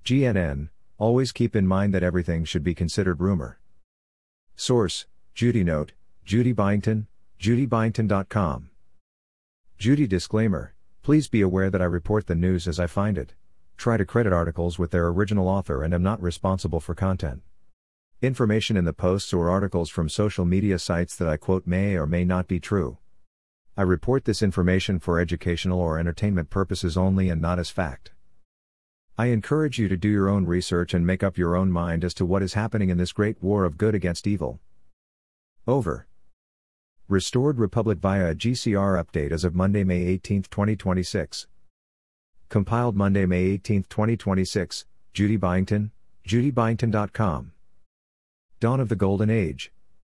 GNN, always keep in mind that everything should be considered rumor. Source, Judy Note, Judy Byington, judybyington.com. Judy disclaimer, please be aware that I report the news as I find it. Try to credit articles with their original author and am not responsible for content. Information in the posts or articles from social media sites that I quote may or may not be true. I report this information for educational or entertainment purposes only and not as fact. I encourage you to do your own research and make up your own mind as to what is happening in this great war of good against evil. Over. Restored Republic via a GCR update as of Monday, May 18, 2026. Compiled Monday, May 18, 2026, Judy Byington, judybyington.com. Dawn of the Golden Age.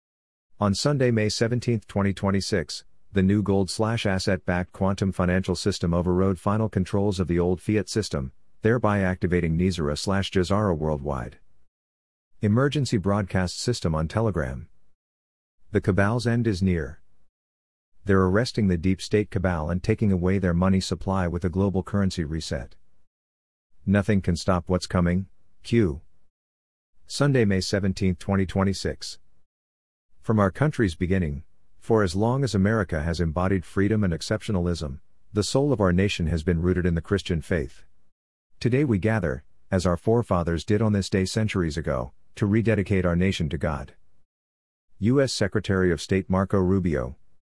On Sunday, May 17, 2026, the new gold/asset-backed quantum financial system overrode final controls of the old fiat system, thereby activating Nezara/Jazara worldwide. Emergency broadcast system on Telegram. The cabal's end is near. They're arresting the deep state cabal and taking away their money supply with a global currency reset. Nothing can stop what's coming, Q. Sunday, May 17, 2026. From our country's beginning, for as long as America has embodied freedom and exceptionalism, the soul of our nation has been rooted in the Christian faith. Today we gather, as our forefathers did on this day centuries ago, to rededicate our nation to God. U.S. Secretary of State Marco Rubio.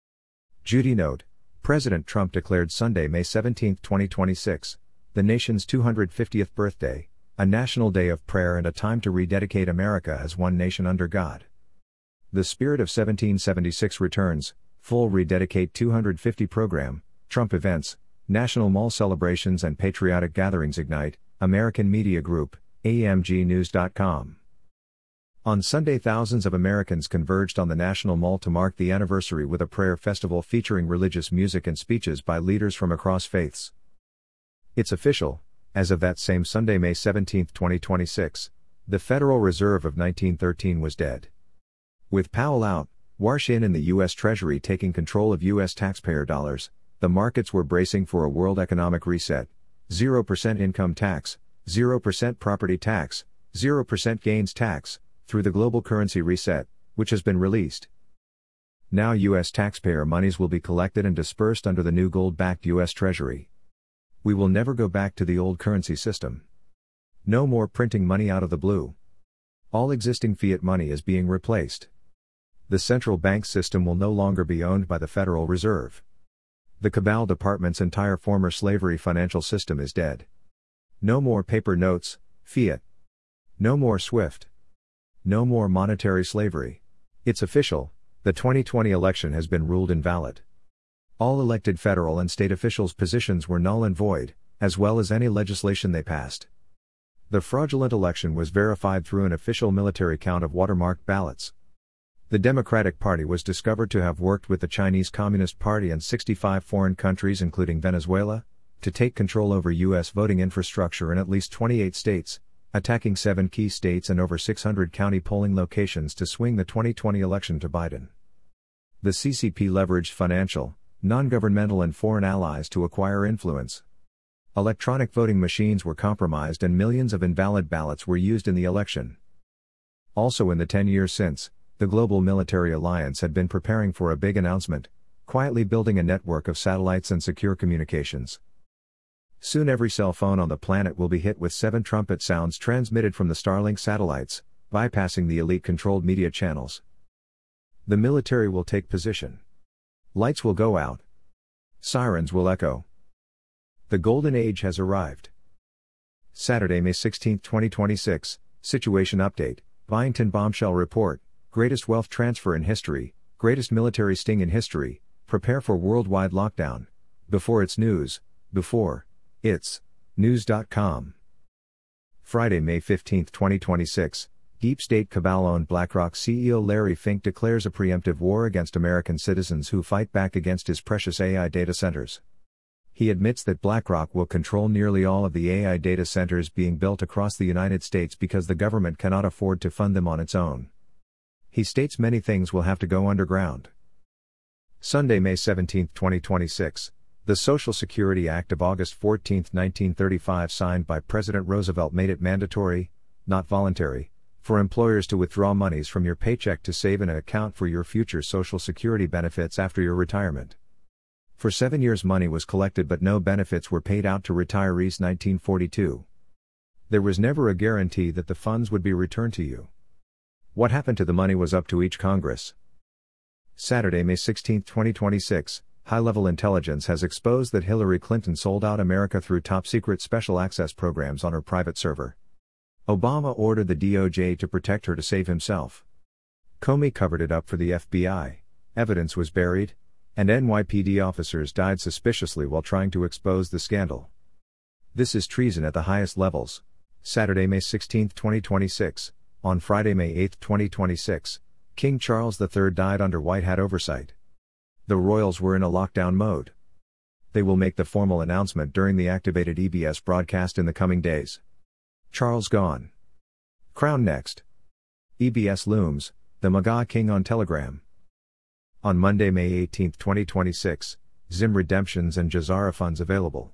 Judy Note, President Trump declared Sunday, May 17, 2026, the nation's 250th birthday, a national day of prayer and a time to rededicate America as one nation under God. The spirit of 1776 returns, full Rededicate 250 program, Trump events, National Mall celebrations and patriotic gatherings ignite, American Media Group, AMGnews.com. On Sunday, thousands of Americans converged on the National Mall to mark the anniversary with a prayer festival featuring religious music and speeches by leaders from across faiths. It's official, as of that same Sunday, May 17, 2026, the Federal Reserve of 1913 was dead. With Powell out, Warsh in and the U.S. Treasury taking control of U.S. taxpayer dollars, the markets were bracing for a world economic reset: 0% income tax, 0% property tax, 0% gains tax, through the global currency reset, which has been released. Now U.S. taxpayer monies will be collected and dispersed under the new gold-backed U.S. Treasury. We will never go back to the old currency system. No more printing money out of the blue. All existing fiat money is being replaced. The central bank system will no longer be owned by the Federal Reserve. The cabal department's entire former slavery financial system is dead. No more paper notes, fiat. No more SWIFT. No more monetary slavery. It's official, the 2020 election has been ruled invalid. All elected federal and state officials' positions were null and void, as well as any legislation they passed. The fraudulent election was verified through an official military count of watermarked ballots. The Democratic Party was discovered to have worked with the Chinese Communist Party and 65 foreign countries including Venezuela, to take control over U.S. voting infrastructure in at least 28 states, attacking 7 key states and over 600 county polling locations to swing the 2020 election to Biden. The CCP leveraged financial, non-governmental and foreign allies to acquire influence. Electronic voting machines were compromised and millions of invalid ballots were used in the election. Also in the 10 years since, the global military alliance had been preparing for a big announcement, quietly building a network of satellites and secure communications. Soon every cell phone on the planet will be hit with 7 trumpet sounds transmitted from the Starlink satellites, bypassing the elite-controlled media channels. The military will take position. Lights will go out. Sirens will echo. The Golden Age has arrived. Saturday, May 16, 2026, Situation Update, Byington Bombshell Report, Greatest Wealth Transfer in History, Greatest Military Sting in History, Prepare for Worldwide Lockdown. Before it's news, before it's news.com. Friday, May 15, 2026, Deep State Cabal-owned BlackRock CEO Larry Fink declares a preemptive war against American citizens who fight back against his precious AI data centers. He admits that BlackRock will control nearly all of the AI data centers being built across the United States because the government cannot afford to fund them on its own. He states many things will have to go underground. Sunday, May 17, 2026, The Social Security Act of August 14, 1935, signed by President Roosevelt, made it mandatory, not voluntary, for employers to withdraw monies from your paycheck to save in an account for your future Social Security benefits after your retirement. For 7 years, money was collected but no benefits were paid out to retirees. 1942. There was never a guarantee that the funds would be returned to you. What happened to the money was up to each Congress. Saturday, May 16, 2026. High-level intelligence has exposed that Hillary Clinton sold out America through top-secret special access programs on her private server. Obama ordered the DOJ to protect her to save himself. Comey covered it up for the FBI. Evidence was buried, and NYPD officers died suspiciously while trying to expose the scandal. This is treason at the highest levels. Saturday, May 16, 2026. On Friday, May 8, 2026, King Charles III died under White Hat oversight. The royals were in a lockdown mode. They will make the formal announcement during the activated EBS broadcast in the coming days. Charles gone. Crown next. EBS looms, the MAGA King on Telegram. On Monday, May 18, 2026, Zim redemptions and Jazara funds available.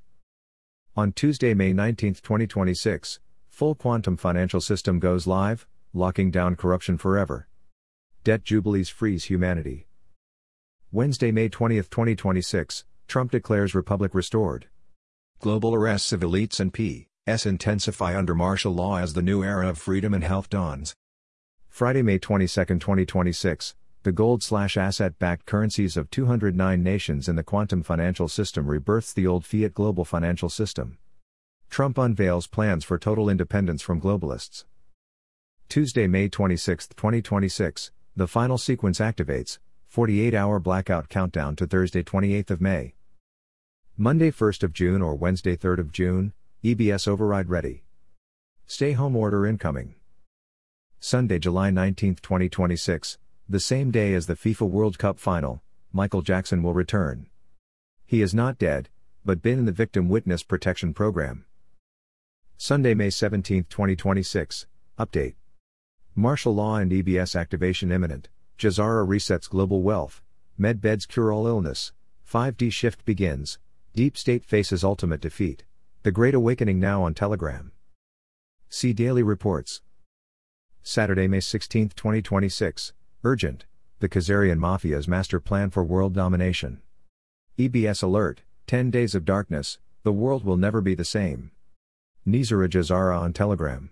On Tuesday, May 19, 2026, full quantum financial system goes live, locking down corruption forever. Debt jubilees frees humanity. Wednesday, May 20, 2026, Trump declares republic restored. Global arrests of elites and P.S. intensify under martial law as the new era of freedom and health dawns. Friday, May 22, 2026, the gold/asset-backed currencies of 209 nations in the quantum financial system rebirths the old fiat global financial system. Trump unveils plans for total independence from globalists. Tuesday, May 26, 2026, the final sequence activates, 48-hour blackout countdown to Thursday, 28th of May. Monday, 1st of June or Wednesday, 3rd of June, EBS override ready. Stay home order incoming. Sunday, July 19, 2026, the same day as the FIFA World Cup final, Michael Jackson will return. He is not dead, but been in the Victim Witness Protection Program. Sunday, May 17, 2026, update. Martial law and EBS activation imminent. Jazara resets global wealth. Medbeds cure all illness. 5D shift begins. Deep state faces ultimate defeat. The Great Awakening now on Telegram. See daily reports. Saturday, May 16, 2026. Urgent. The Khazarian Mafia's master plan for world domination. EBS alert. 10 days of darkness. The world will never be the same. Nizara Jazara on Telegram.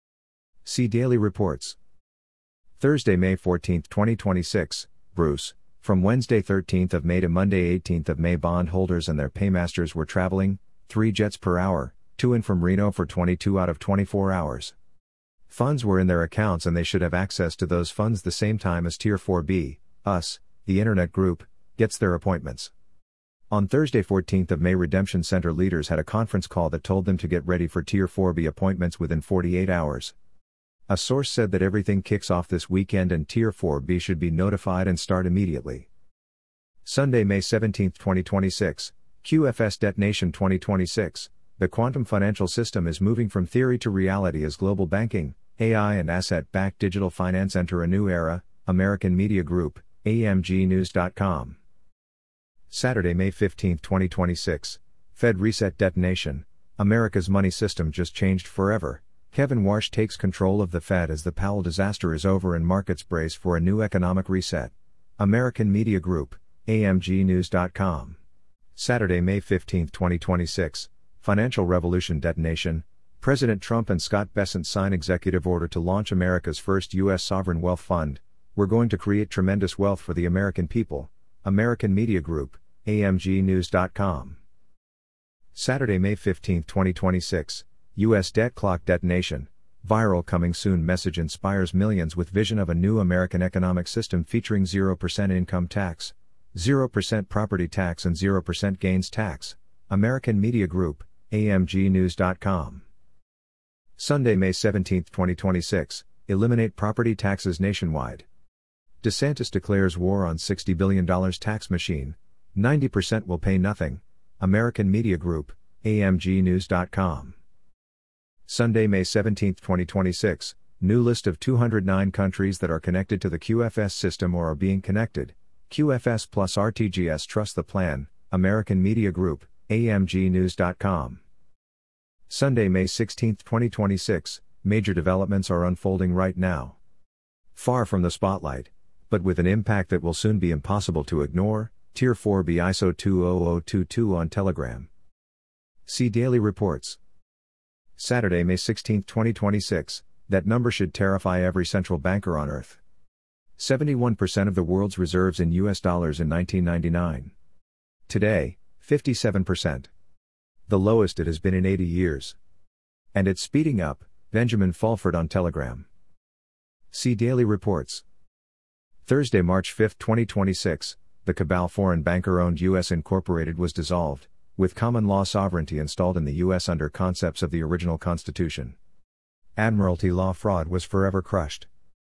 See daily reports. Thursday, May 14, 2026, Bruce. From Wednesday 13th of May to Monday 18th of May, bondholders and their paymasters were traveling, 3 jets per hour, to and from Reno for 22 out of 24 hours. Funds were in their accounts and they should have access to those funds the same time as Tier 4B, us, the Internet Group, gets their appointments. On Thursday 14th of May, Redemption Center leaders had a conference call that told them to get ready for Tier 4B appointments within 48 hours. A source said that everything kicks off this weekend and Tier 4B should be notified and start immediately. Sunday, May 17, 2026, QFS Detonation 2026, the quantum financial system is moving from theory to reality as global banking, AI and asset-backed digital finance enter a new era, American Media Group, AMGnews.com. Saturday, May 15, 2026, Fed Reset Detonation, America's money system just changed forever. Kevin Warsh takes control of the Fed as the Powell disaster is over and markets brace for a new economic reset. American Media Group, AMGnews.com. Saturday, May 15, 2026, Financial Revolution Detonation, President Trump and Scott Bessent sign executive order to launch America's first U.S. sovereign wealth fund. We're going to create tremendous wealth for the American people. American Media Group, AMGnews.com. Saturday, May 15, 2026, U.S. Debt Clock Detonation, viral coming soon message inspires millions with vision of a new American economic system featuring 0% income tax, 0% property tax and 0% gains tax. American Media Group, AMGnews.com. Sunday, May 17, 2026, eliminate property taxes nationwide. DeSantis declares war on $60 billion tax machine, 90% will pay nothing. American Media Group, AMGnews.com. Sunday, May 17, 2026, new list of 209 countries that are connected to the QFS system or are being connected. QFS plus RTGS trust the plan, American Media Group, AMGnews.com. Sunday, May 16, 2026, major developments are unfolding right now. Far from the spotlight, but with an impact that will soon be impossible to ignore, Tier 4B ISO 20022 on Telegram. See Daily Reports. Saturday, May 16, 2026, that number should terrify every central banker on Earth. 71% of the world's reserves in US dollars in 1999. Today, 57%. The lowest it has been in 80 years. And it's speeding up, Benjamin Fulford on Telegram. See Daily Reports. Thursday, March 5, 2026, the cabal foreign banker-owned U.S. Incorporated was dissolved, with common law sovereignty installed in the U.S. under concepts of the original Constitution. Admiralty law fraud was forever crushed.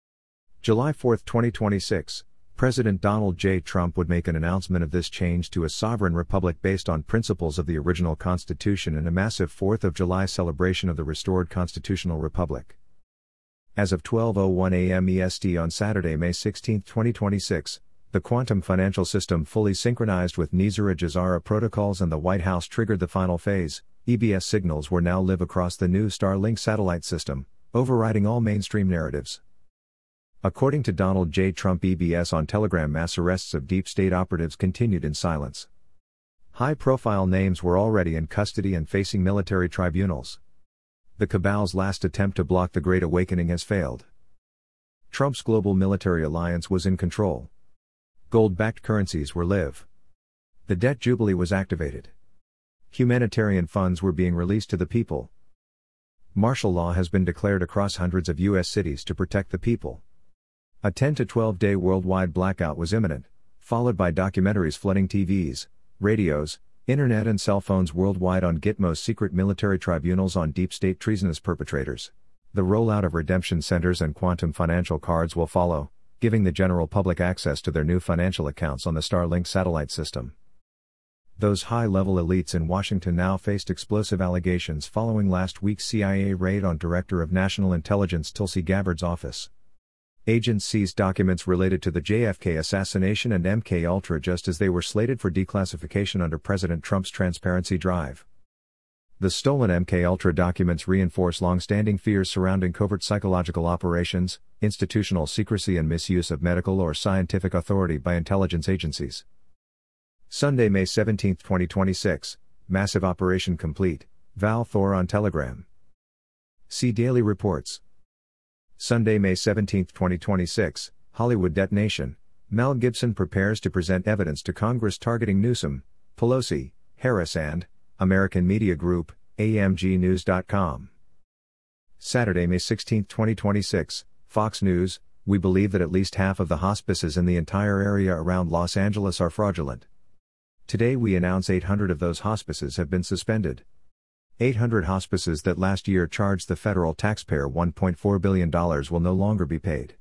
July 4, 2026, President Donald J. Trump would make an announcement of this change to a sovereign republic based on principles of the original Constitution and a massive 4th of July celebration of the restored constitutional republic. As of 12:01 a.m. EST on Saturday, May 16, 2026, the quantum financial system fully synchronized with NESARA-GESARA protocols and the White House triggered the final phase. EBS signals will now live across the new Starlink satellite system, overriding all mainstream narratives. According to Donald J. Trump, EBS on Telegram, mass arrests of deep state operatives continued in silence. High-profile names were already in custody and facing military tribunals. The cabal's last attempt to block the Great Awakening has failed. Trump's global military alliance was in control. Gold-backed currencies were live. The debt jubilee was activated. Humanitarian funds were being released to the people. Martial law has been declared across hundreds of U.S. cities to protect the people. A 10 to 12-day worldwide blackout was imminent, followed by documentaries flooding TVs, radios, internet and cell phones worldwide on Gitmo's secret military tribunals on deep state treasonous perpetrators. The rollout of redemption centers and quantum financial cards will follow, giving the general public access to their new financial accounts on the Starlink satellite system. Those high-level elites in Washington now faced explosive allegations following last week's CIA raid on Director of National Intelligence Tulsi Gabbard's office. Agents seized documents related to the JFK assassination and MKUltra just as they were slated for declassification under President Trump's transparency drive. The stolen MKUltra documents reinforce long-standing fears surrounding covert psychological operations, institutional secrecy and misuse of medical or scientific authority by intelligence agencies. Sunday, May 17, 2026, massive operation complete, Val Thor on Telegram. See Daily Reports. Sunday, May 17, 2026, Hollywood detonation. Mel Gibson prepares to present evidence to Congress targeting Newsom, Pelosi, Harris and American Media Group, AMGnews.com. Saturday, May 16, 2026, Fox News. We believe that at least half of the hospices in the entire area around Los Angeles are fraudulent. Today we announce 800 of those hospices have been suspended. 800 hospices that last year charged the federal taxpayer $1.4 billion will no longer be paid.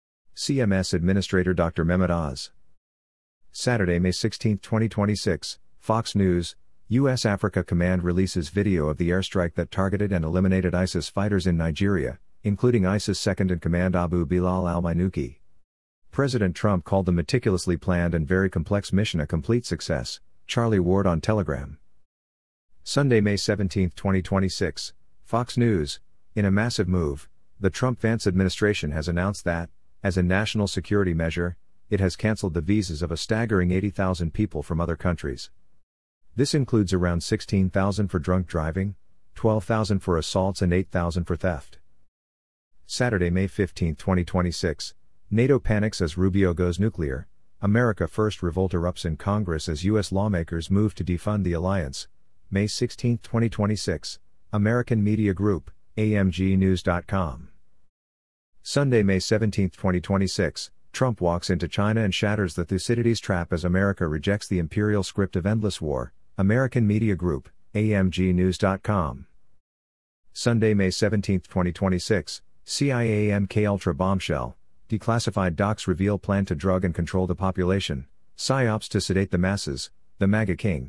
CMS Administrator Dr. Mehmet Oz. Saturday, May 16, 2026, Fox News. U.S. Africa Command releases video of the airstrike that targeted and eliminated ISIS fighters in Nigeria, including ISIS second-in-command Abu Bilal al-Minuki. President Trump called the meticulously planned and very complex mission a complete success. Charlie Ward on Telegram. Sunday, May 17, 2026, Fox News. In a massive move, the Trump-Vance administration has announced that, as a national security measure, it has canceled the visas of a staggering 80,000 people from other countries. This includes around 16,000 for drunk driving, 12,000 for assaults and 8,000 for theft. Saturday, May 15, 2026, NATO panics as Rubio goes nuclear. America First revolt erupts in Congress as U.S. lawmakers move to defund the alliance. May 16, 2026, American Media Group, AMGnews.com. Sunday, May 17, 2026, Trump walks into China and shatters the Thucydides trap as America rejects the imperial script of endless war. American Media Group, AMGnews.com. Sunday, May 17, 2026, CIA MKUltra bombshell. Declassified docs reveal plan to drug and control the population. PSYOPs to sedate the masses. The MAGA King.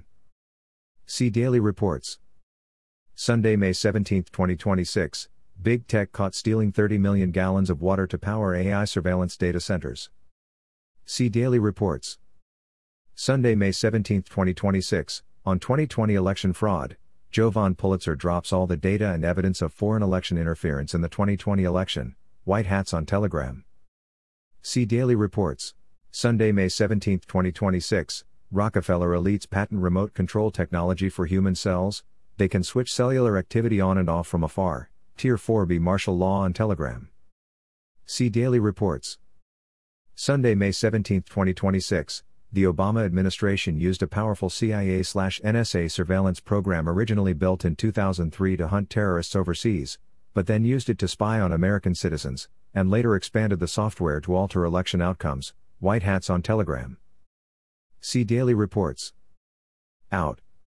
See Daily Reports. Sunday, May 17, 2026, Big Tech caught stealing 30 million gallons of water to power AI surveillance data centers. See Daily Reports. Sunday, May 17, 2026, on 2020 election fraud, Jovan Pulitzer drops all the data and evidence of foreign election interference in the 2020 election, White Hats on Telegram. See Daily Reports. Sunday, May 17, 2026, Rockefeller elites patent remote control technology for human cells. They can switch cellular activity on and off from afar. Tier 4B martial law on Telegram. See Daily Reports. Sunday, May 17, 2026, the Obama administration used a powerful CIA/NSA surveillance program originally built in 2003 to hunt terrorists overseas, but then used it to spy on American citizens, and later expanded the software to alter election outcomes. White Hats on Telegram. See Daily Reports. Out.